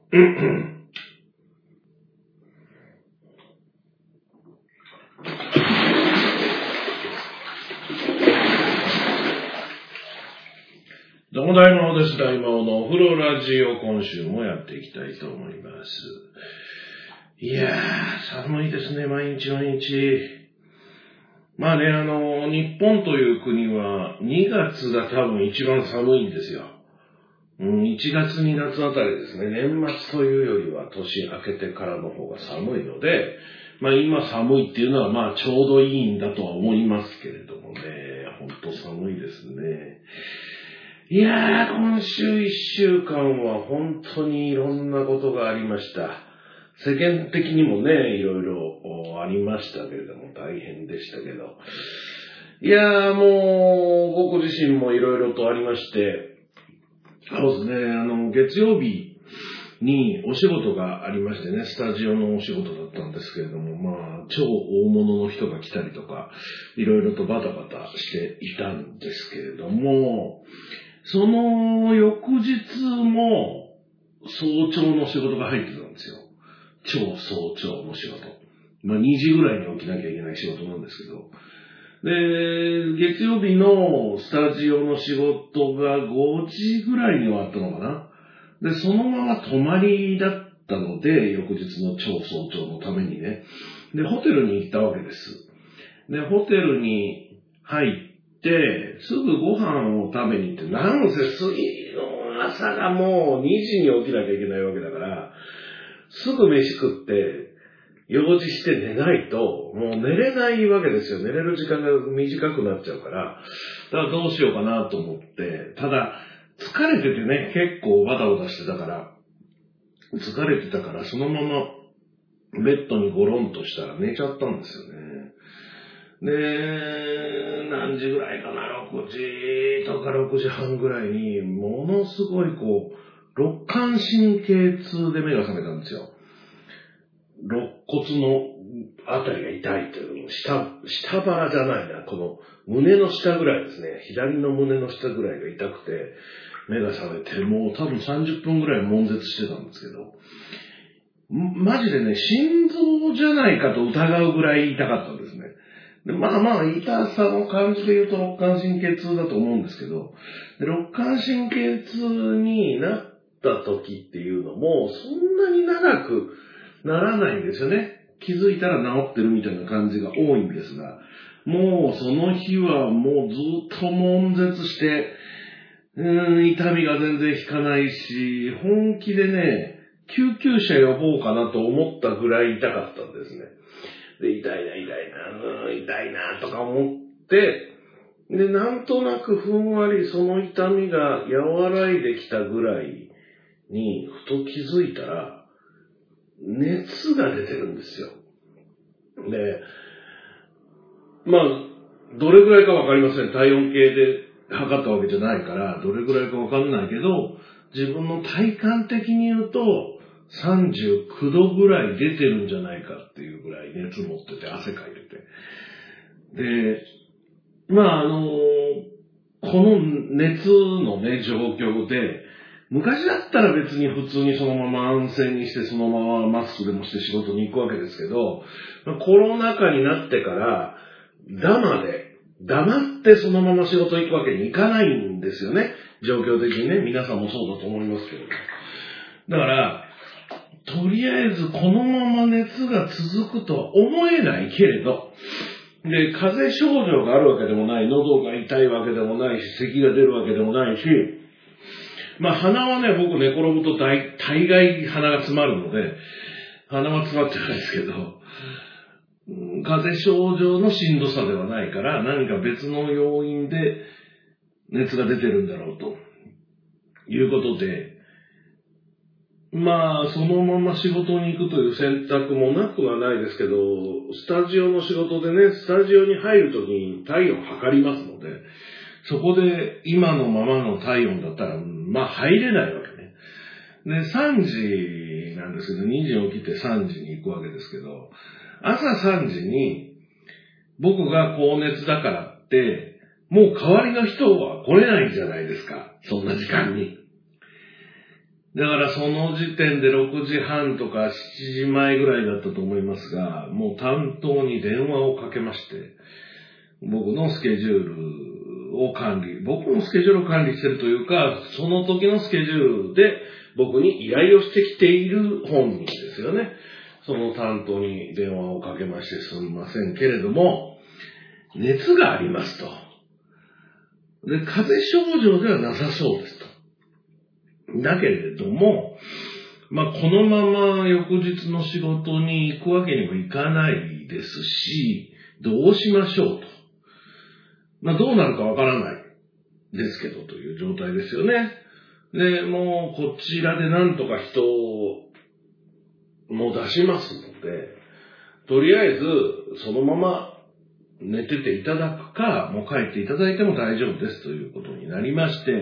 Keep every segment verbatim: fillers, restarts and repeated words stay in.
どうも大魔王です。大魔王のお風呂ラジオ、今週もやっていきたいと思います。いやー、寒いですね、毎日毎日。まあね、あの、日本という国はにがつが多分一番寒いんですよ。うん、いちがつにがつあたりですね、年末というよりは年明けてからの方が寒いので、まあ今寒いっていうのはまあちょうどいいんだとは思いますけれどもね、ほんと寒いですね。いやー、今週一週間は本当にいろんなことがありました。世間的にもね、いろいろありましたけれども、大変でしたけど。いやー、もう、僕自身もいろいろとありまして、そうですね、あの、月曜日にお仕事がありましてね、スタジオのお仕事だったんですけれども、まあ、超大物の人が来たりとか、いろいろとバタバタしていたんですけれども、その翌日も早朝の仕事が入ってたんですよ。超早朝の仕事。まあにじぐらいに起きなきゃいけない仕事なんですけど。で、月曜日のスタジオの仕事がごじぐらいに終わったのかな。で、そのまま泊まりだったので、翌日の超早朝のためにね。で、ホテルに行ったわけです。で、ホテルに入って、で、すぐご飯を食べに行って、なんせ次の朝がもうにじに起きなきゃいけないわけだから、すぐ飯食って、用事して寝ないと、もう寝れないわけですよ。寝れる時間が短くなっちゃうから、だからどうしようかなと思って、ただ、疲れててね、結構バタバタしてたから、疲れてたから、そのままベッドにゴロンとしたら寝ちゃったんですよね。で、何時ぐらいかな、ろくじとかろくじはんぐらいに、ものすごいこう、肋間神経痛で目が覚めたんですよ。肋骨のあたりが痛いという、下、下腹じゃないな、この胸の下ぐらいですね。左の胸の下ぐらいが痛くて、目が覚めて、もう多分さんじゅっぷんぐらい悶絶してたんですけど、マジでね、心臓じゃないかと疑うぐらい痛かったんですね。でまあまあ、痛さの感じで言うと、肋間神経痛だと思うんですけど、で肋間神経痛になった時っていうのも、そんなに長くならないんですよね。気づいたら治ってるみたいな感じが多いんですが、もうその日はもうずっと悶絶して、うーん、痛みが全然引かないし、本気でね、救急車呼ぼうかなと思ったぐらい痛かったんですね。で、痛いな、痛いな、うん、痛いな、とか思って、で、なんとなくふんわりその痛みが和らいできたぐらいに、ふと気づいたら、熱が出てるんですよ。で、まあ、どれぐらいかわかりません。体温計で測ったわけじゃないから、どれぐらいかわかんないけど、自分の体感的に言うと、さんじゅうきゅうどぐらい出てるんじゃないかっていうぐらい熱持ってて、汗かいてて。で、まああの、この熱のね、状況で、昔だったら別に普通にそのまま安静にしてそのままマスクでもして仕事に行くわけですけど、コロナ禍になってから、ダマで、黙ってそのまま仕事行くわけにいかないんですよね。状況的にね、皆さんもそうだと思いますけど。だから、とりあえずこのまま熱が続くとは思えないけれど、で、風邪症状があるわけでもない、喉が痛いわけでもないし、咳が出るわけでもないし、まあ鼻はね、僕寝転ぶと大、大概鼻が詰まるので、鼻は詰まってないですけど、風邪症状のしんどさではないから、何か別の要因で熱が出てるんだろうということで、まあ、そのまま仕事に行くという選択もなくはないですけど、スタジオの仕事でね、スタジオに入るときに体温を測りますので、そこで今のままの体温だったら、まあ入れないわけね。で、さんじなんですけど、にじに起きてさんじに行くわけですけど、朝さんじに僕が高熱だからって、もう代わりの人は来れないんじゃないですか。そんな時間に。 だからその時点でろくじはんとかしちじまえぐらいだったと思いますが、もう担当に電話をかけまして、僕のスケジュールを管理、僕のスケジュールを管理してるというか、その時のスケジュールで僕に依頼をしてきている本人ですよね。その担当に電話をかけましてすみませんけれども、熱がありますと。で、風邪症状ではなさそうですと。だけれども、まあ、このまま翌日の仕事に行くわけにもいかないですし、どうしましょうと。まあ、どうなるかわからないですけどという状態ですよね。で、もうこちらでなんとか人をもう出しますので、とりあえずそのまま寝てていただくか、もう帰っていただいても大丈夫ですということになりまして、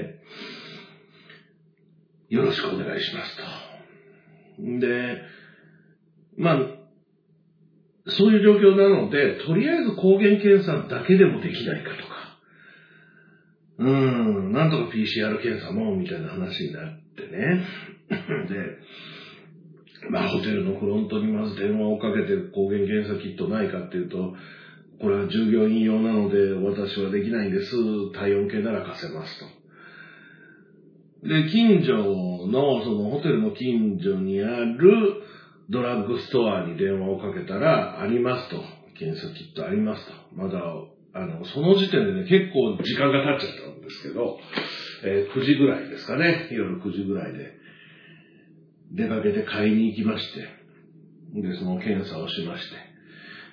よろしくお願いしますと。で、まあ、そういう状況なので、とりあえず抗原検査だけでもできないかとか、うーん、なんとか ピーシーアール 検査も、みたいな話になってね。で、まあ、ホテルのフロントにまず電話をかけて抗原検査キットないかっていうと、これは従業員用なので私はできないんです。体温計なら貸せますと。で、近所の、そのホテルの近所にあるドラッグストアに電話をかけたら、ありますと。検査キットありますと。まだ、あの、その時点でね、結構時間が経っちゃったんですけど、えー、くじぐらいですかね。夜くじぐらいで出かけて買いに行きまして、で、その検査をしまして、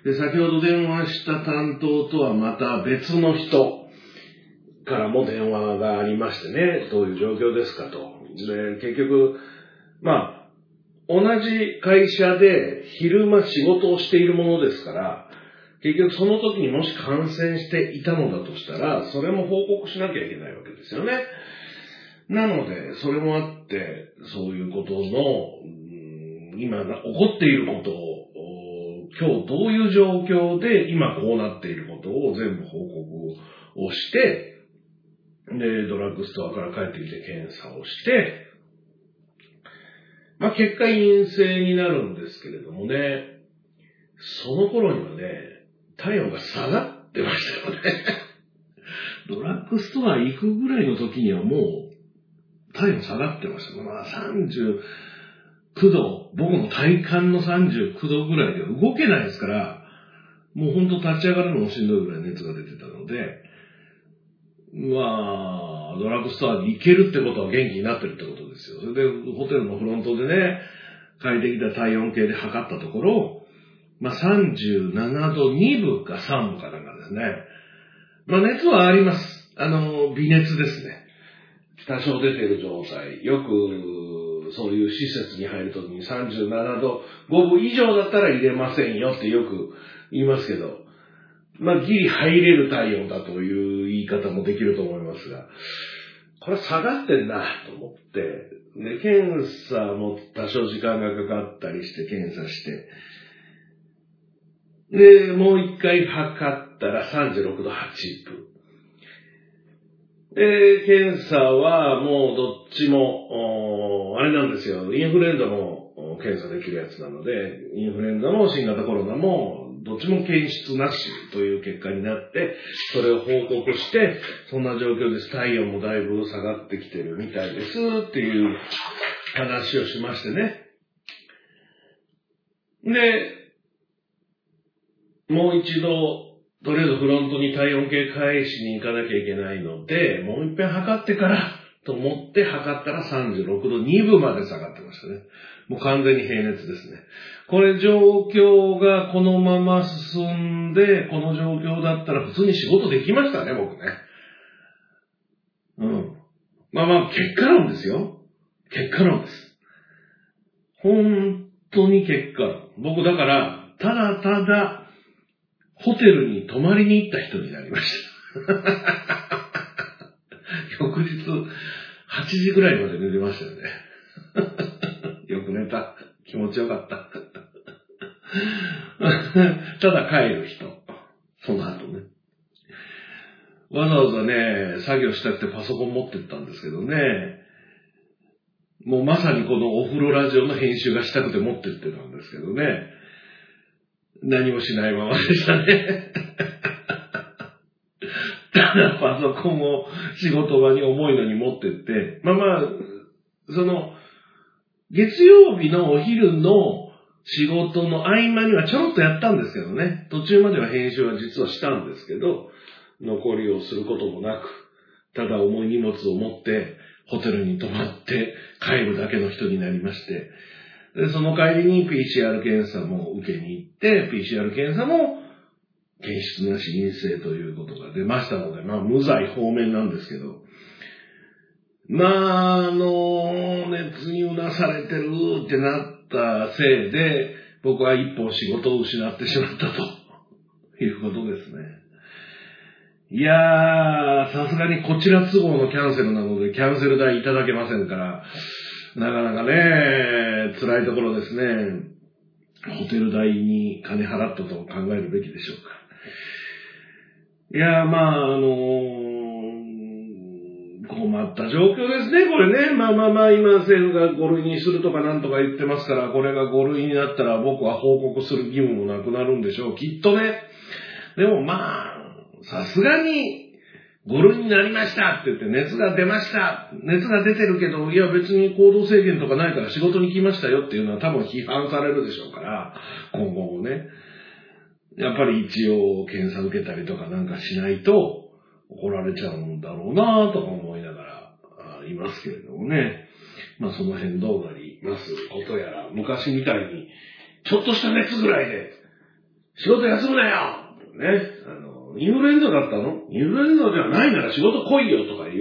で、先ほど電話した担当とはまた別の人からも電話がありましてね、どういう状況ですかと。で、結局、まあ、同じ会社で昼間仕事をしているものですから、結局その時にもし感染していたのだとしたら、それも報告しなきゃいけないわけですよね。なので、それもあって、そういうことの、今起こっていることを、今日どういう状況で今こうなっていることを全部報告をして、で、ドラッグストアから帰ってきて検査をして、まあ結果陰性になるんですけれどもね、その頃にはね、体温が下がってましたよね。ドラッグストア行くぐらいの時にはもう体温下がってました。まあさんじゅうきゅうど、僕の体感のさんじゅうきゅうどぐらいで動けないですから、もうほんと立ち上がるのもしんどいぐらい熱が出てたので、まあ、ドラッグストアに行けるってことは元気になってるってことですよ。それで、ホテルのフロントでね、快適な体温計で測ったところ、まあさんじゅうななどにぶかさんぶかなんかですね。まあ熱はあります。あの、微熱ですね。多少出ている状態。よく、そういう施設に入るときにさんじゅうななどごぶ以上だったら入れませんよってよく言いますけど、まあギリ入れる体温だという言い方もできると思いますが、これ下がってんなと思って、ね、検査も多少時間がかかったりして検査して、で、もう一回測ったらさんじゅうろくどはちぶ。で、検査はもうどっちも、あれなんですよ、インフルエンザも検査できるやつなので、インフルエンザも新型コロナもどっちも検出なしという結果になって、それを報告して、そんな状況です。体温もだいぶ下がってきてるみたいですっていう話をしましてね。で、もう一度、とりあえずフロントに体温計返しに行かなきゃいけないので、もう一遍測ってからと思って測ったらさんじゅうろくどにぶまで下がってましたね。もう完全に平熱ですね。これ状況がこのまま進んで、この状況だったら普通に仕事できましたね、僕ね。うん。まあまあ、結果論ですよ。結果論です。本当に結果論。僕だから、ただただ、ホテルに泊まりに行った人になりました。翌日、はちじぐらいまで寝てましたよね。よく寝た。気持ちよかった。ただ帰る人。その後ね。わざわざね、作業したくてパソコン持ってったんですけどね。 もうまさにこのお風呂ラジオの編集がしたくて持ってってたんですけどね。何もしないままでしたね。ただパソコンを仕事場に重いのに持ってって、まあまあ、その、月曜日のお昼の仕事の合間にはちょろっとやったんですけどね。途中までは編集は実はしたんですけど、残りをすることもなく、ただ重い荷物を持ってホテルに泊まって帰るだけの人になりまして、でその帰りに ピーシーアール 検査も受けに行って、ピーシーアール 検査も検出なし陰性ということが出ましたので、まあ無罪放免なんですけど、まあ、あの、熱にうなされてるってなったせいで、僕は一本仕事を失ってしまったということですね。いやー、さすがにこちら都合のキャンセルなので、キャンセル代いただけませんから、なかなかね、辛いところですね。ホテル代に金払ったと考えるべきでしょうか。いやー、まあ、あのー、困った状況ですね、これね。まあまあまあ、今政府がご類にするとかなんとか言ってますから、これがご類になったら僕は報告する義務もなくなるんでしょう、きっとね。でもまあ、さすがにご類になりましたって言って熱が出ました。熱が出てるけど、いや別に行動制限とかないから仕事に来ましたよっていうのは多分批判されるでしょうから、今後もね。やっぱり一応検査受けたりとかなんかしないと、怒られちゃうんだろうなぁとか思いながらいますけれどもね。まあその辺どうなりますことやら、昔みたいに、ちょっとした熱ぐらいで、仕事休むなよね。あの、インフルエンザだったの？インフルエンザじゃないなら仕事来いよとかいう、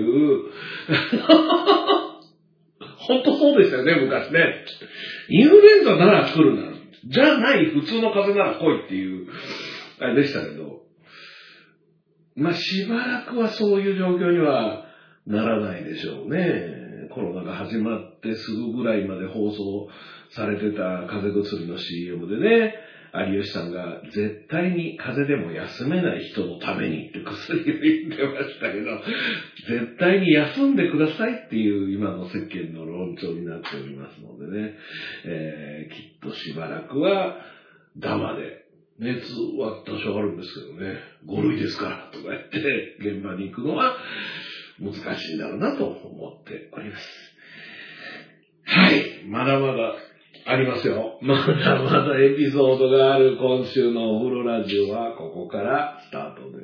本当そうでしたよね、昔ね。インフルエンザなら来るな。じゃない普通の風邪なら来いっていう、あれでしたけど、まあ、しばらくはそういう状況にはならないでしょうね。コロナが始まってすぐぐらいまで放送されてた風邪薬の シーエム でね、有吉さんが絶対に風邪でも休めない人のためにって薬を言ってましたけど、絶対に休んでくださいっていう今の世間の論調になっておりますのでね、えー、きっとしばらくはダマで、熱は多少あるんですけどね、ご類ですからとか言って現場に行くのは難しいんだろうなと思っております。はい、まだまだありますよ。まだまだエピソードがある今週のお風呂ラジオはここからスタートです。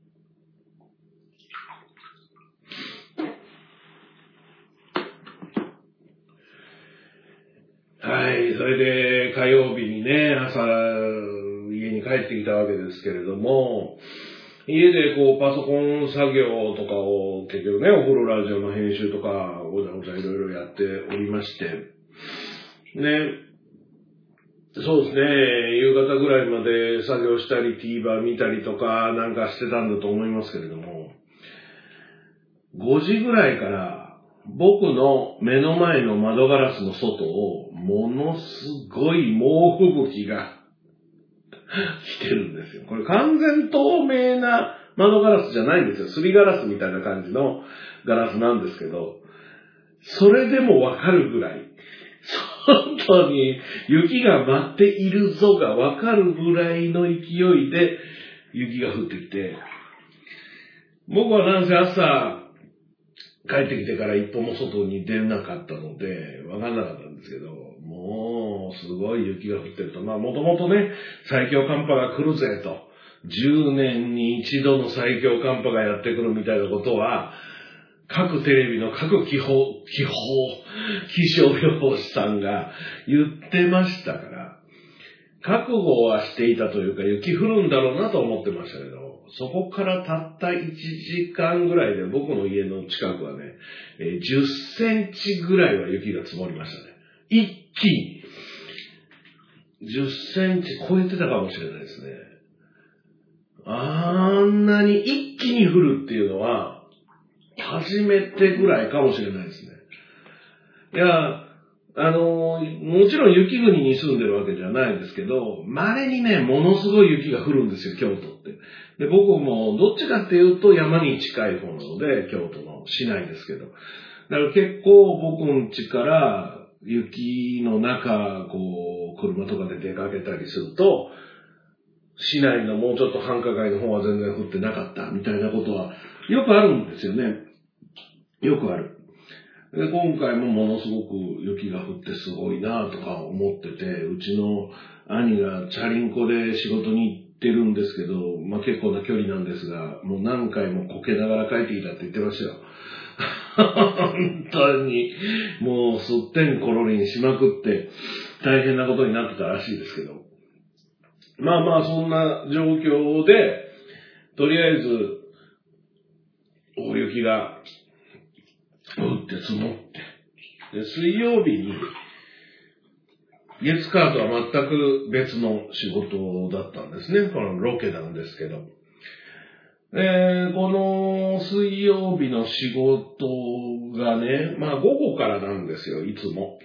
はい、それで火曜日にね、朝家に帰ってきたわけですけれども、家でこうパソコン作業とかを結局ね、お風呂ラジオの編集とかごちゃごちゃいろいろやっておりまして、ね、そうですね、夕方ぐらいまで作業したり TVer 見たりとかなんかしてたんだと思いますけれども、ごじぐらいから僕の目の前の窓ガラスの外をものすごい猛吹雪が来てるんですよ。これ完全透明な窓ガラスじゃないんですよ。すりガラスみたいな感じのガラスなんですけど、それでもわかるぐらい、外に雪が舞っているぞがわかるぐらいの勢いで雪が降ってきて、僕はなんせ朝帰ってきてから一歩も外に出なかったのでわかんなかったんですけど、もうすごい雪が降ってると、まあもともとね、最強寒波が来るぜと、じゅうねんに一度の最強寒波がやってくるみたいなことは、各テレビの各気候、気候、気象予報士さんが言ってましたから、覚悟はしていたというか、雪降るんだろうなと思ってましたけど、そこからたったいちじかんぐらいで僕の家の近くはね、じゅっセンチぐらいは雪が積もりましたね。一気に。じゅっセンチ超えてたかもしれないですね。あんなに一気に降るっていうのは、初めてぐらいかもしれないですね。いや、あの、もちろん雪国に住んでるわけじゃないですけど、稀にね、ものすごい雪が降るんですよ、京都って。で、僕もどっちかっていうと山に近い方なので、京都の市内ですけど。 だから結構僕ん家から雪の中、こう、車とかで出かけたりすると、市内のもうちょっと繁華街の方は全然降ってなかったみたいなことはよくあるんですよね。よくある。で、今回もものすごく雪が降ってすごいなとか思ってて、うちの兄がチャリンコで仕事に行ってるんですけど、まあ結構な距離なんですが、もう何回もこけながら帰ってきたって言ってましたよ。本当に、もうすってんころりんしまくって大変なことになってたらしいですけど。まあまあそんな状況で、とりあえず大雪が降って積もって、で水曜日に月火とは全く別の仕事だったんですね。このロケなんですけど。で、この水曜日の仕事がね、まあ午後からなんですよ、いつも。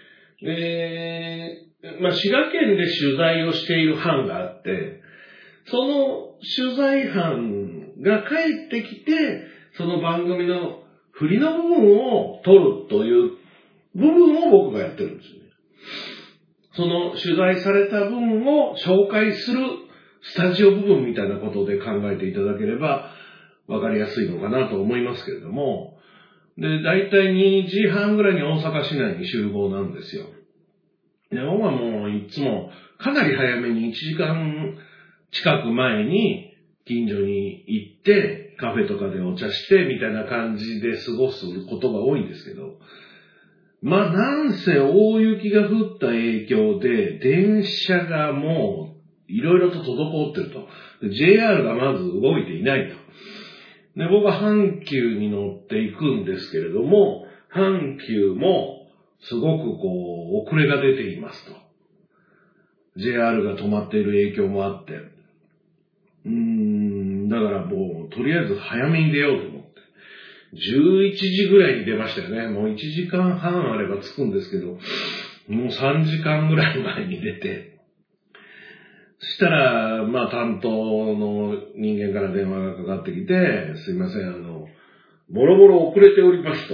で、まあ滋賀県で取材をしている班があって、その取材班が帰ってきて、その番組の振りの部分を撮るという部分を僕がやってるんですよね。その取材された分を紹介するスタジオ部分みたいなことで考えていただければわかりやすいのかなと思いますけれども、で、だいたいにじはんぐらいに大阪市内に集合なんですよ。で、僕はもういつもかなり早めにいちじかん近く前に近所に行ってカフェとかでお茶してみたいな感じで過ごすことが多いんですけど、まあなんせ大雪が降った影響で電車がもういろいろと滞ってると。ジェイアール がまず動いていないと。で、僕は阪急に乗っていくんですけれども、阪急もすごくこう遅れが出ていますと。ジェイアール が止まっている影響もあって。うーん、だからもうとりあえず早めに出ようと思って。じゅういちじぐらいに出ましたよね。もういちじかんはんあれば着くんですけど、もうさんじかんぐらい前に出て、そしたら、まあ担当の人間から電話がかかってきて、すいません、あの、ボロボロ遅れておりますと。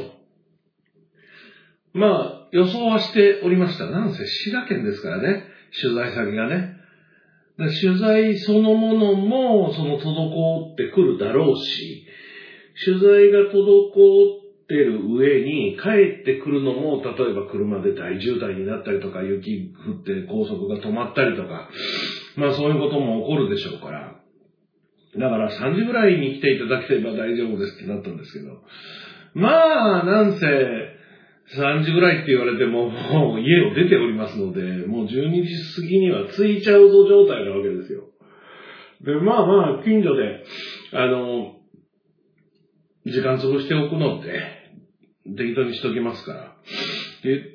まあ予想はしておりました。なんせ滋賀県ですからね、取材先がね。で取材そのものも、その滞ってくるだろうし、取材が滞ってる上に帰ってくるのも、例えば車で大渋滞になったりとか、雪降って高速が止まったりとか、まあそういうことも起こるでしょうから。だからさんじぐらいに来ていただければ大丈夫ですってなったんですけど。まあ、なんせさんじぐらいって言われても、もう家を出ておりますので、もうじゅうにじ過ぎには着いちゃうぞ状態なわけですよ。で、まあまあ、近所で、あの、時間潰しておくので、適当にしときますから。って言って、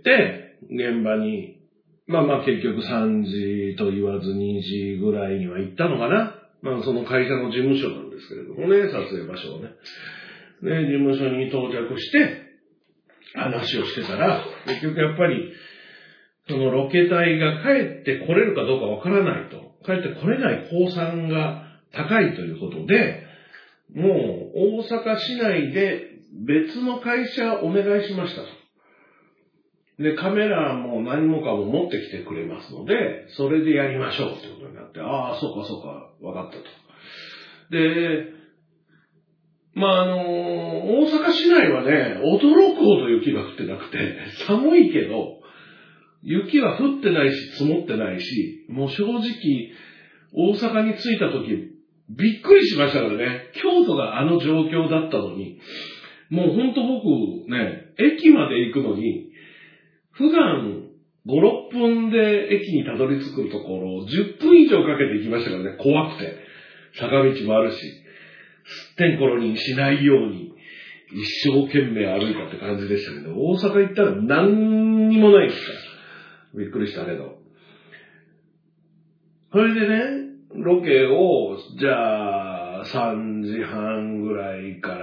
現場に、まあまあ結局さんじと言わずにじぐらいには行ったのかな。まあその会社の事務所なんですけれどもね、撮影場所をね。で、事務所に到着して、話をしてたら、結局やっぱり、そのロケ隊が帰ってこれるかどうかわからないと。帰ってこれない公算が高いということで、もう大阪市内で別の会社お願いしましたと。で、カメラも何もかも持ってきてくれますので、それでやりましょうってことになって、ああ、そうかそうか、わかったと。で、まあ、あのー、大阪市内はね、驚くほど雪が降ってなくて、寒いけど、雪は降ってないし、積もってないし、もう正直、大阪に着いた時、びっくりしましたからね。京都があの状況だったのに、もうほんと僕ね、駅まで行くのに、普段ご、ろっぷんで駅にたどり着くところをじゅっぷん以上かけて行きましたからね、怖くて。坂道もあるし、すってんころにしないように、一生懸命歩いたって感じでしたけど、大阪行ったら何にもないですから。びっくりしたけど。それでね、ロケを、じゃあ、さんじはんぐらいから、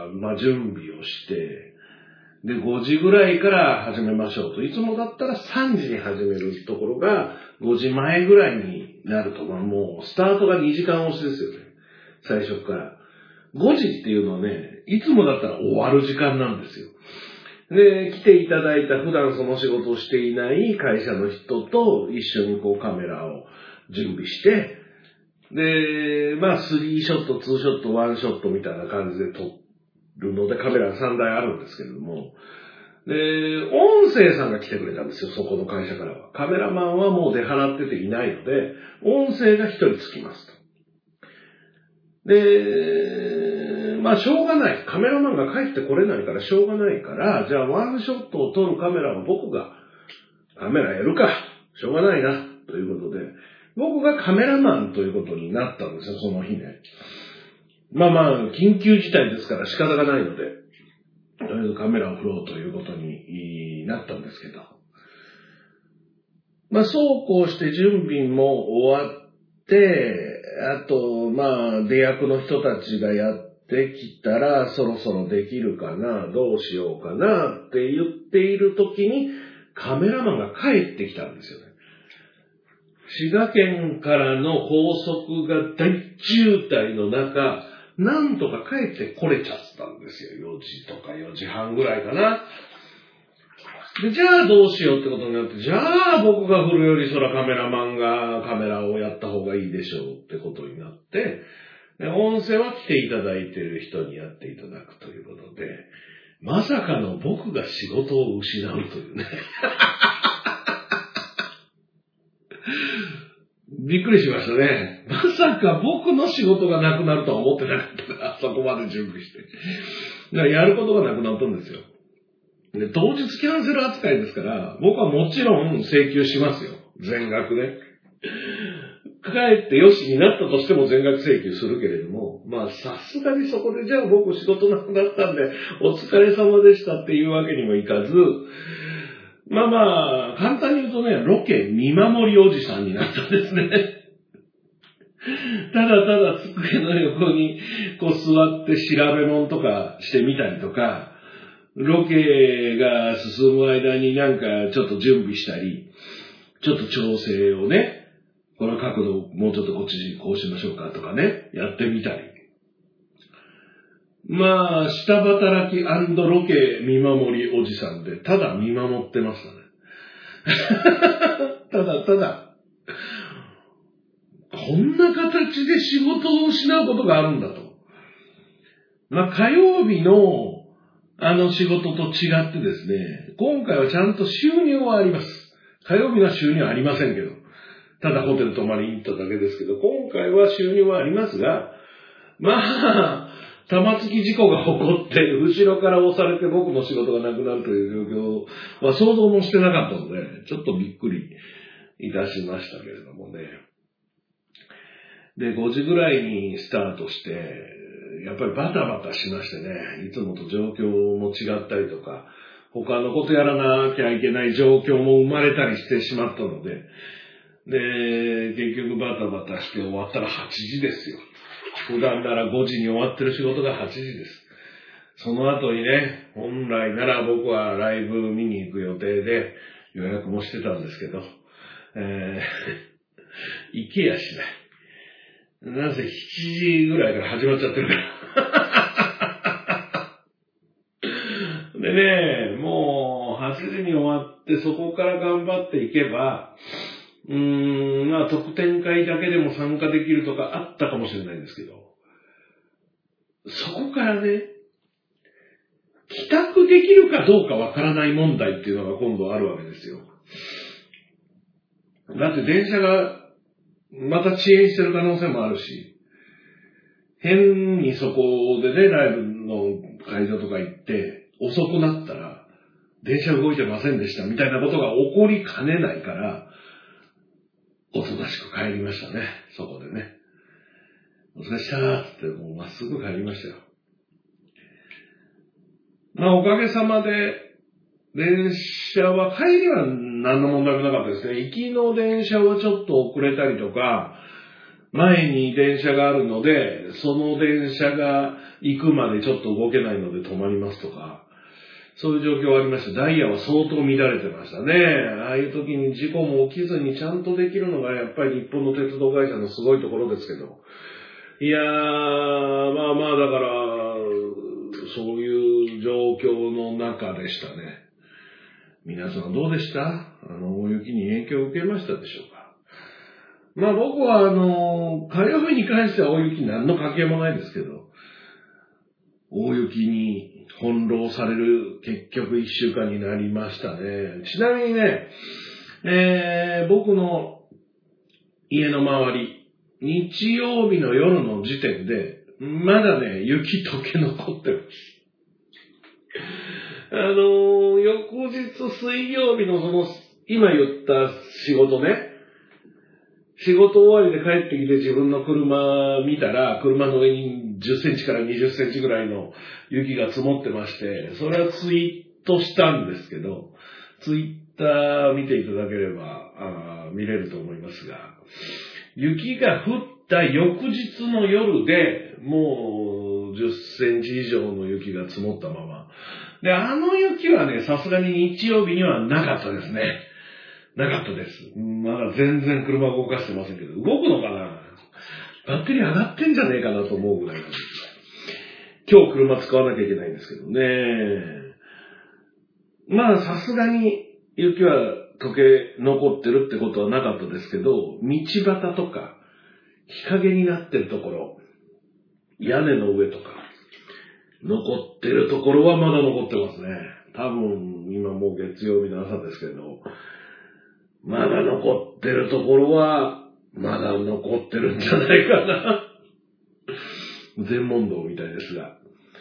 まあ、準備をして、で、ごじぐらいから始めましょうと。いつもだったらさんじに始めるところが、ごじまえぐらいになると、まあ、もう、スタートがにじかん押しですよね。最初から。 ごじっていうのはね、いつもだったら終わる時間なんですよ。で、来ていただいた普段その仕事をしていない会社の人と一緒にこうカメラを準備して、で、まあスリーショット、ツーショット、ワンショットみたいな感じで撮るのでカメラがさんだいあるんですけれども、で、音声さんが来てくれたんですよ、そこの会社からは。カメラマンはもう出払ってていないので、音声が一人つきますと。で、まあしょうがない。カメラマンが帰ってこれないからしょうがないから、じゃあワンショットを撮るカメラは僕がカメラやるか。しょうがないな。ということで、僕がカメラマンということになったんですよ、その日ね。まあまあ、緊急事態ですから仕方がないので、とりあえずカメラを振ろうということになったんですけど。まあそうこうして準備も終わって、あと、まあ、出役の人たちがやってきたら、そろそろできるかな、どうしようかなって言っている時に、カメラマンが帰ってきたんですよね。滋賀県からの高速が大渋滞の中、なんとか帰ってこれちゃったんですよ。よじとかよじはんぐらいかな。で、じゃあどうしようってことになって、じゃあ僕が振るよりそらカメラマンがカメラをやった方がいいでしょうってことになって、で音声は来ていただいている人にやっていただくということで、まさかの僕が仕事を失うというね。びっくりしましたね。まさか僕の仕事がなくなるとは思ってなかったから、そこまで準備して。だからやることがなくなったんですよ。で、当日キャンセル扱いですから、僕はもちろん請求しますよ。全額ね。帰ってよしになったとしても全額請求するけれども、まあさすがにそこでじゃあ僕仕事なくなったんで、お疲れ様でしたっていうわけにもいかず、まあまあ、簡単に言うとね、ロケ見守りおじさんになったんですね。ただただ机の横にこう座って調べ物とかしてみたりとか、ロケが進む間になんかちょっと準備したり、ちょっと調整をね、この角度もうちょっとこっちこうしましょうかとかね、やってみたり。まあ、下働き&ロケ見守りおじさんで、ただ見守ってましたね。ただただ、こんな形で仕事を失うことがあるんだと。まあ、火曜日のあの仕事と違ってですね、今回はちゃんと収入はあります。火曜日の収入はありませんけど、ただホテル泊まりに行っただけですけど、今回は収入はありますが、まあ、玉突き事故が起こって、後ろから押されて僕の仕事がなくなるという状況は想像もしてなかったので、ちょっとびっくりいたしましたけれどもね。で、ごじぐらいにスタートして、やっぱりバタバタしましてね、いつもと状況も違ったりとか、他のことやらなきゃいけない状況も生まれたりしてしまったので、で、結局バタバタして終わったらはちじですよ。普段ならごじに終わってる仕事がはちじです。その後にね、本来なら僕はライブ見に行く予定で予約もしてたんですけど、えー、行けやしない。なぜしちじぐらいから始まっちゃってるから。でね、もうはちじに終わってそこから頑張っていけば、うーん、まあ特典会だけでも参加できるとかあったかもしれないんですけど、そこからね、帰宅できるかどうかわからない問題っていうのが今度あるわけですよ。だって電車がまた遅延してる可能性もあるし、変にそこでね、ライブの会場とか行って遅くなったら電車動いてませんでしたみたいなことが起こりかねないから、おとなしく帰りましたね、そこでね。お疲れしたーってもうまっすぐ帰りましたよ。まあおかげさまで、電車は、帰りは何の問題もなかったですね。行きの電車はちょっと遅れたりとか、前に電車があるので、その電車が行くまでちょっと動けないので止まりますとか、そういう状況はありました。ダイヤは相当乱れてましたね。ああいう時に事故も起きずにちゃんとできるのがやっぱり日本の鉄道会社のすごいところですけど、 いやー、まあまあだから、そういう状況の中でしたね。皆さんどうでした？あの、大雪に影響を受けましたでしょうか？まあ僕はあの、火曜日に関しては大雪何の関係もないですけど、大雪に翻弄される結局一週間になりましたね。ちなみにね、えー、僕の家の周り、日曜日の夜の時点で、まだね、雪溶け残ってます。あのー、翌日水曜日のその、今言った仕事ね、仕事終わりで帰ってきて自分の車見たら、車の上にじゅっセンチからにじゅっセンチぐらいの雪が積もってまして、それはツイートしたんですけど、ツイッター見ていただければあ見れると思いますが、雪が降った翌日の夜でもうじゅっセンチ以上の雪が積もったまま。で、あの雪はね、さすがに日曜日にはなかったですね。なかったです。まだ全然車動かしてませんけど、動くのかな？バッテリー上がってんじゃねえかなと思うぐらいなんです。今日車使わなきゃいけないんですけどね。まあさすがに雪は溶け残ってるってことはなかったですけど、道端とか日陰になってるところ、屋根の上とか残ってるところはまだ残ってますね。多分今もう月曜日の朝ですけど、まだ残ってるところはまだ残ってるんじゃないかな。全問答みたいですが。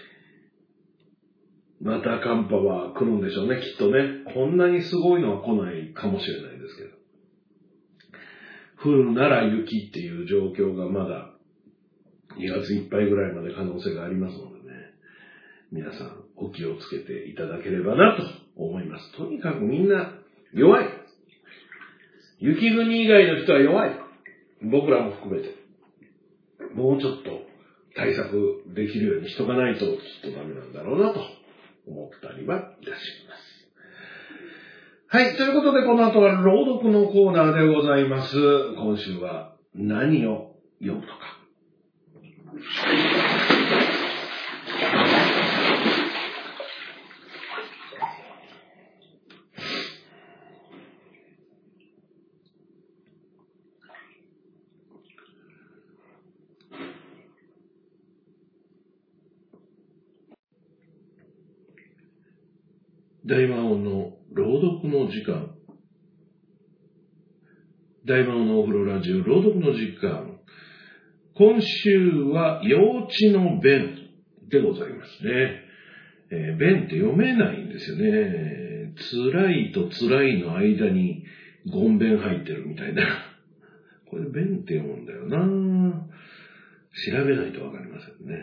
また寒波は来るんでしょうね、きっとね。こんなにすごいのは来ないかもしれないですけど。降るなら雪っていう状況がまだにがついっぱいぐらいまで可能性がありますのでね。皆さんお気をつけていただければなと思います。とにかくみんな弱い。雪国以外の人は弱い。僕らも含めて。もうちょっと対策できるようにしとかないときっとダメなんだろうなと思ったりはいたします。はい。ということでこの後は朗読のコーナーでございます。今週は何を読むのか。大魔王の朗読の時間。大魔王のお風呂ラジオ朗読の時間。今週は幼稚の弁でございますね。えー、弁って読めないんですよね。辛いと辛いの間にゴン弁入ってるみたいな。これ弁って読むんだよな。調べないとわかりませんね。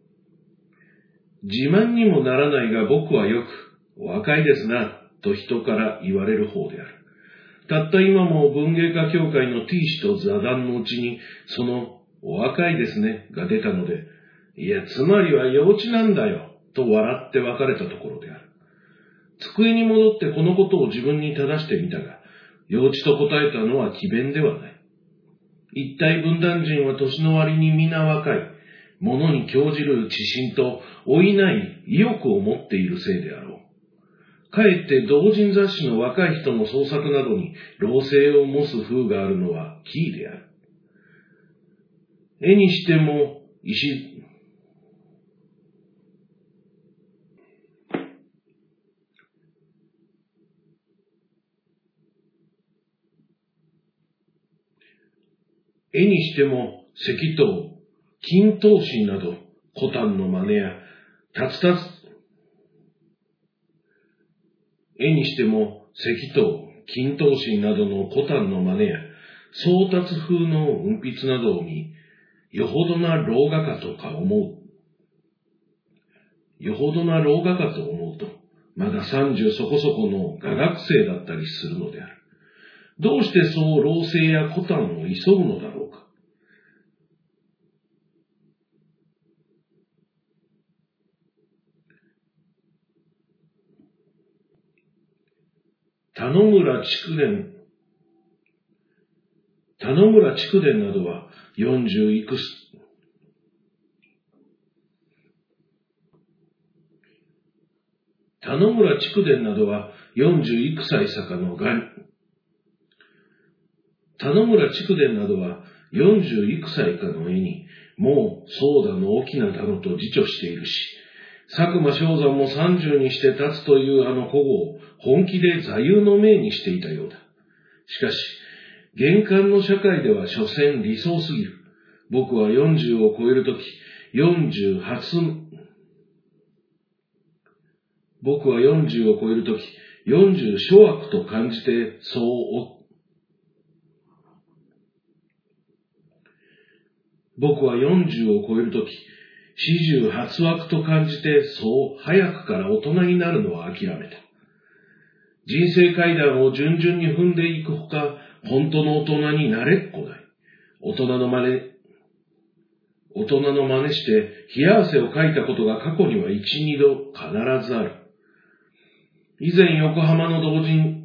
自慢にもならないが僕はよくお若いですなと人から言われる方である。たった今も文芸家協会の T 氏と座談のうちにそのお若いですねが出たので、いやつまりは幼稚なんだよと笑って別れたところである。机に戻ってこのことを自分に正してみたが、幼稚と答えたのは詭弁ではない。一体文壇人は年の割に皆若い、物に興じる知心と老いない意欲を持っているせいであろう。かえって同人雑誌の若い人の創作などに老成を持つ風があるのは奇異である。絵にしても石、絵にしても石頭、金刀心など古丹の真似や、たつたつ、絵にしても石頭、金刀心などの古丹の真似や、宗達風の運筆などを見、よほどな老画家とか思う。よほどな老画家と思うと、まだ三十そこそこの画学生だったりするのである。どうしてそう老成や古丹を急ぐのだろうか。田野村筑前、田野村筑前などは四十いくつ、 田野村筑前などは四十幾歳坂のがん、田野村筑前などは四十幾歳かの絵に、もうそうだの大きなだのと自重しているし、佐久間象山も三十にして立つというあの古語を本気で座右の銘にしていたようだ。しかし、現官の社会では所詮理想すぎる。僕は四十を超えるとき、四十初、僕は四十を超えるとき、四十諸悪と感じて、そうお、僕は四十を超えるとき、四十初悪と感じて、そう早くから大人になるのは諦めた。人生階段を順々に踏んでいくほか、本当の大人になれっこない。大人の真似、大人の真似して、冷や汗をかいたことが過去には一、二度必ずある。以前横浜の同人、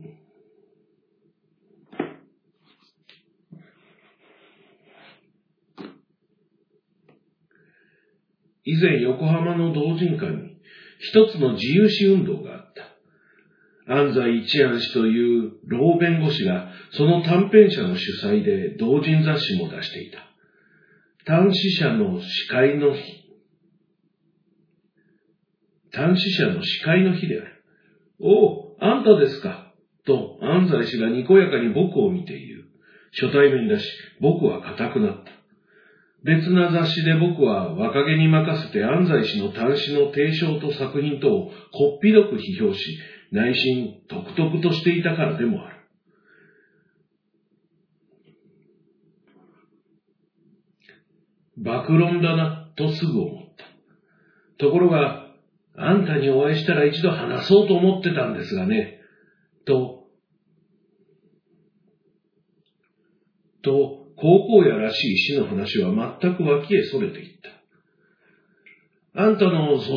以前横浜の同人館に一つの自由詩運動があった。安西一安氏という老弁護士がその短編者の主催で同人雑誌も出していた。短詩社の司会の日、短詩社の司会の日である。おう、あんたですか、と安西氏がにこやかに僕を見て言う。初対面だし、僕は固くなった。別な雑誌で僕は若気に任せて安西氏の短詩の提唱と作品とをこっぴどく批評し、内心独特としていたからでもある。暴論だな、とすぐ思った。ところが、あんたにお会いしたら一度話そうと思ってたんですがね、と、と、高校やらしい詩の話は全く脇へそれていった。あんたの訴訟、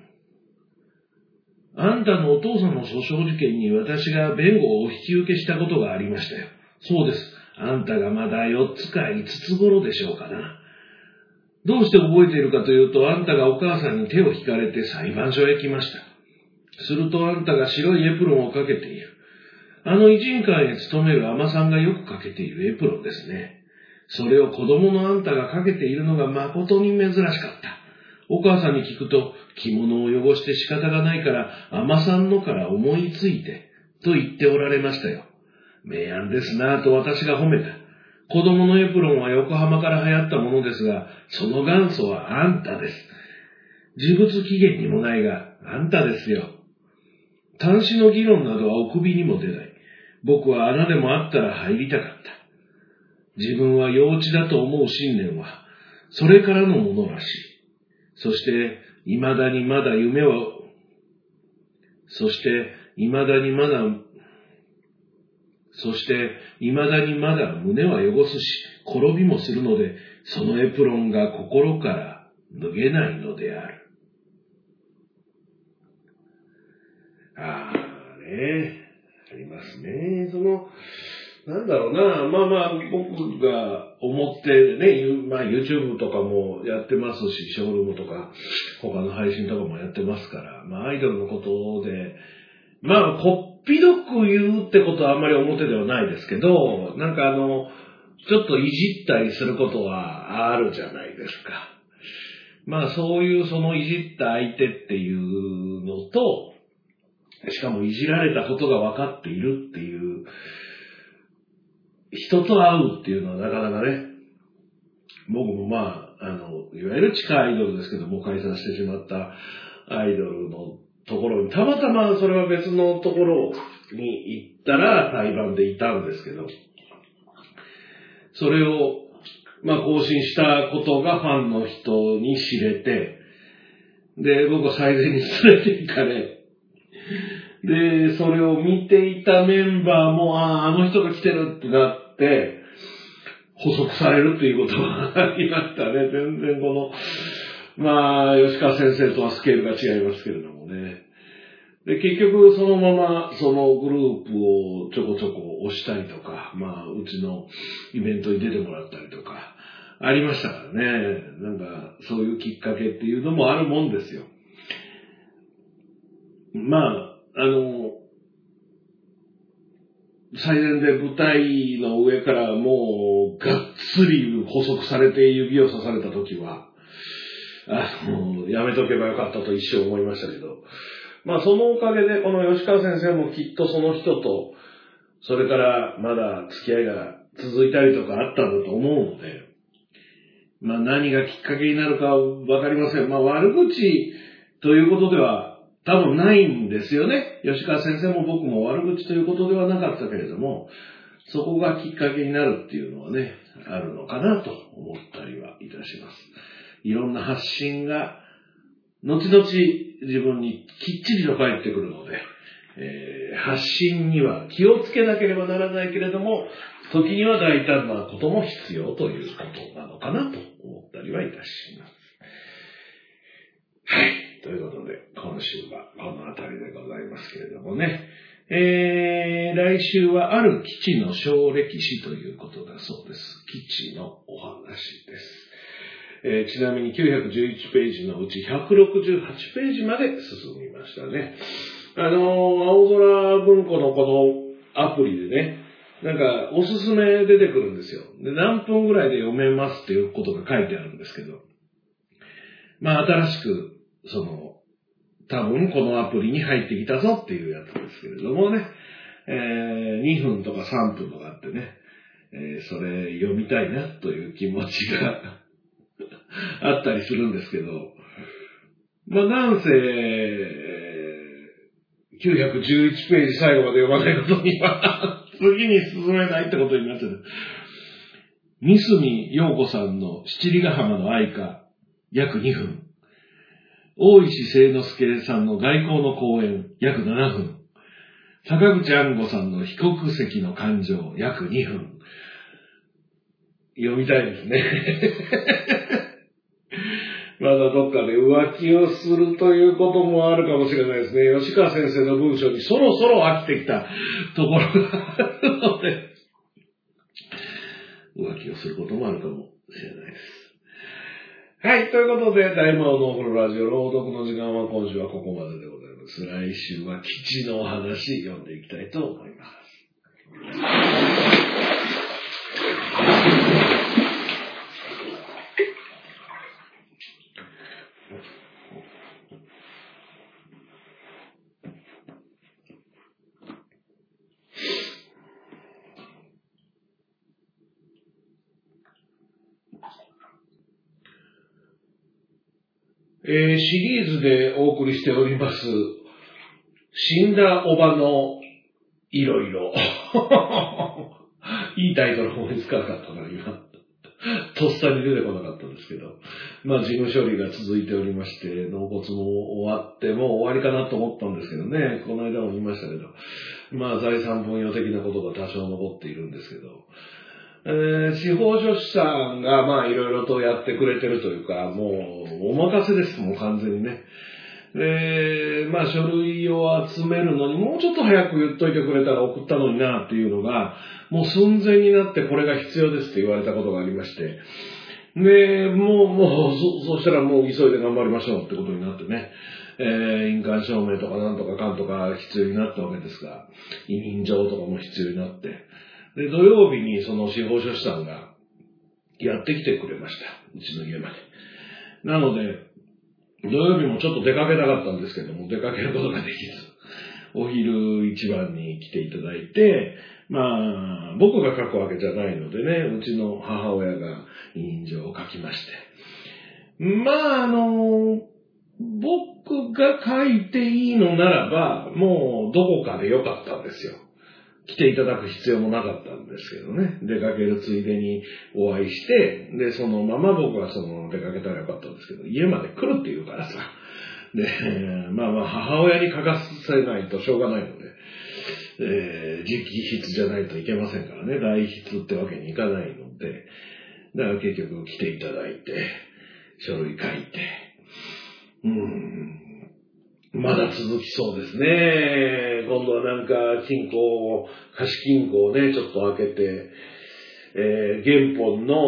あんたのお父さんの訴訟事件に私が弁護をお引き受けしたことがありましたよ。そうです。あんたがまだよっつかいつつ頃でしょうかな。どうして覚えているかというと、あんたがお母さんに手を引かれて裁判所へ来ました。するとあんたが白いエプロンをかけている。あの偉人館へ勤める海女さんがよくかけているエプロンですね。それを子供のあんたがかけているのが誠に珍しかった。お母さんに聞くと、着物を汚して仕方がないから、海女さんのから思いついて、と言っておられましたよ。名案ですなぁと私が褒めた。子供のエプロンは横浜から流行ったものですが、その元祖はあんたです。自物起源にもないが、あんたですよ。短詩の議論などはお首にも出ない。僕は穴でもあったら入りたかった。自分は幼稚だと思う信念は、それからのものらしい。そして、未だにまだ夢は、そして、未だにまだ、そして、未だにまだ胸は汚すし、転びもするので、そのエプロンが心から脱げないのである。ああね、ありますね。その、なんだろうな、まあまあ僕が思ってね、まあ YouTube とかもやってますし、ショールームとか他の配信とかもやってますから、まあアイドルのことで、まあこっぴどく言うってことはあんまり表ではないですけど、なんかあの、ちょっといじったりすることはあるじゃないですか。まあそういうそのいじった相手っていうのと、しかもいじられたことが分かっているっていう、人と会うっていうのはなかなかね、僕もまあ、あの、いわゆる地下アイドルですけども、解散してしまったアイドルのところに、たまたまそれは別のところに行ったら対バンでいたんですけど、それを、まあ更新したことがファンの人に知れて、で、僕は最前に連れて行かれ、で、それを見ていたメンバーも、ああ、あの人が来てるってなって、補足されるっていうことがありましたね。全然この、まあ、吉川先生とはスケールが違いますけれどもね。で、結局そのままそのグループをちょこちょこ押したりとか、まあ、うちのイベントに出てもらったりとか、ありましたからね。なんか、そういうきっかけっていうのもあるもんですよ。 まあ、あの、最前で舞台の上からもうがっつり捕捉されて指を刺された時は、あの、やめとけばよかったと一生思いましたけど、まあそのおかげでこの吉川先生もきっとその人と、それからまだ付き合いが続いたりとかあったんだと思うので、まあ何がきっかけになるかわかりません。まあ悪口ということでは多分ないんですよね。吉川先生も僕も悪口ということではなかったけれども、そこがきっかけになるっていうのはね、あるのかなと思ったりはいたします。いろんな発信が、後々自分にきっちりと返ってくるので、えー、発信には気をつけなければならないけれども、時には大胆なことも必要ということなのかなと思ったりはいたします。はい。ということで、今週はこの辺りでございますけれどもね。えー、来週はある基地の小歴史ということだそうです。基地のお話です。えー、ちなみにきゅうひゃくじゅういちページのうちひゃくろくじゅうはちページまで進みましたね。あのー、青空文庫のこのアプリでね、なんかおすすめ出てくるんですよ。で、何分ぐらいで読めますっていうことが書いてあるんですけど、まあ新しく、その、多分このアプリに入ってきたぞっていうやつですけれどもね、えー、にふんとかさんぷんとかあってね、えー、それ読みたいなという気持ちがあったりするんですけど、まあなんせ、きゅうひゃくじゅういちページ最後まで読まないことには次に進めないってことになってる。三角陽子さんの七里ヶ浜の愛歌、約にふん。大石聖之助さんの外交の講演、約ななふん。坂口安吾さんの被告席の感情、約にふん。読みたいですね。まだどっかで浮気をするということもあるかもしれないですね。吉川先生の文章にそろそろ飽きてきたところがあるので、浮気をすることもあるかもしれないです。はい、ということで、大魔王のお風呂ラジオ朗読の時間は今週はここまででございます。来週は基地のお話読んでいきたいと思います。えー、シリーズでお送りしております、死んだおばのいろいろ。いいタイトル思いつかなかったから今、とっさに出てこなかったんですけど、まあ事務処理が続いておりまして、納骨も終わって、もう終わりかなと思ったんですけどね、この間も言いましたけど、まあ財産分与的なことが多少残っているんですけど、えー、司法書士さんがまあいろいろとやってくれてるというか、もうお任せです、もう完全にね。で、まあ書類を集めるのにもうちょっと早く言っといてくれたら送ったのになっていうのが、もう寸前になってこれが必要ですって言われたことがありまして、で、もう、もう、そ、そうしたらもう急いで頑張りましょうってことになってね、えー、印鑑証明とかなんとかかんとか必要になったわけですが、委任状とかも必要になって、で、土曜日にその司法書士さんがやってきてくれました。うちの家まで。なので、土曜日もちょっと出かけたかったんですけども、出かけることができず、お昼一番に来ていただいて、まあ、僕が書くわけじゃないのでね、うちの母親が委任状を書きまして。まあ、あの、僕が書いていいのならば、もうどこかでよかったんですよ。来ていただく必要もなかったんですけどね。出かけるついでにお会いして、で、そのまま僕はその出かけたらよかったんですけど、家まで来るって言うからさ。で、まあまあ母親に書かせないとしょうがないので、えー、直筆じゃないといけませんからね。代筆ってわけにいかないので、だから結局来ていただいて、書類書いて、うーん。まだ続きそうですね。今度はなんか金庫を、貸金庫をね、ちょっと開けて、えー、原本の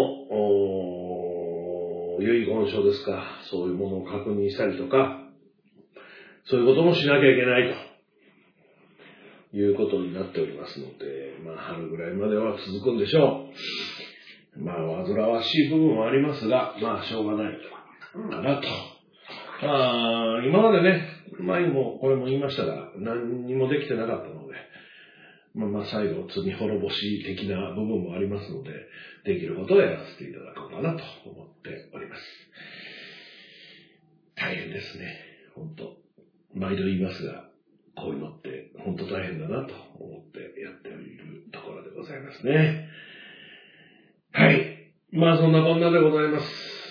遺言書ですか、そういうものを確認したりとか、 そういうこともしなきゃいけないということになっておりますので、まあ春ぐらいまでは続くんでしょう。まあ煩わしい部分はありますが、まあしょうがないかなと。あ今までね、前にもこれも言いましたが、何にもできてなかったので、まあまあ最後罪滅ぼし的な部分もありますので、できることをやらせていただこうかなと思っております。大変ですね、本当。毎度言いますが、こういうのって本当大変だなと思ってやっているところでございますね。はい。まあそんなこんなでございます。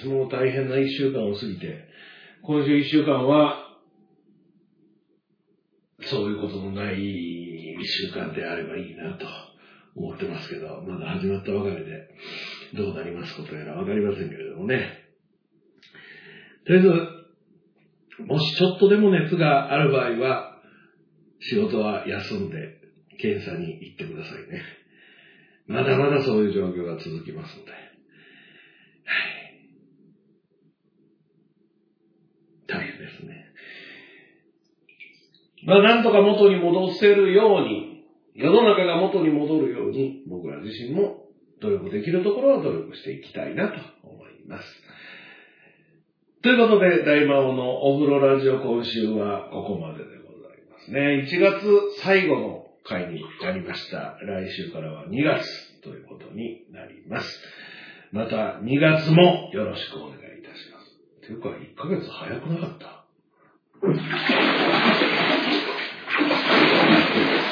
もう大変な一週間を過ぎて、今週一週間は、そういうことのない一週間であればいいなと思ってますけど、まだ始まったばかりで、どうなりますことやらわかりませんけれどもね。とりあえず、もしちょっとでも熱がある場合は、仕事は休んで検査に行ってくださいね。まだまだそういう状況が続きますので。はい。大変ですね。まあなんとか元に戻せるように、世の中が元に戻るように、僕ら自身も努力できるところは努力していきたいなと思います。ということで、大魔王のお風呂ラジオ今週はここまででございますね。いちがつ最後の回になりました。来週からはにがつということになります。またにがつもよろしくお願いいたします。というか、いっかげつ早くなかった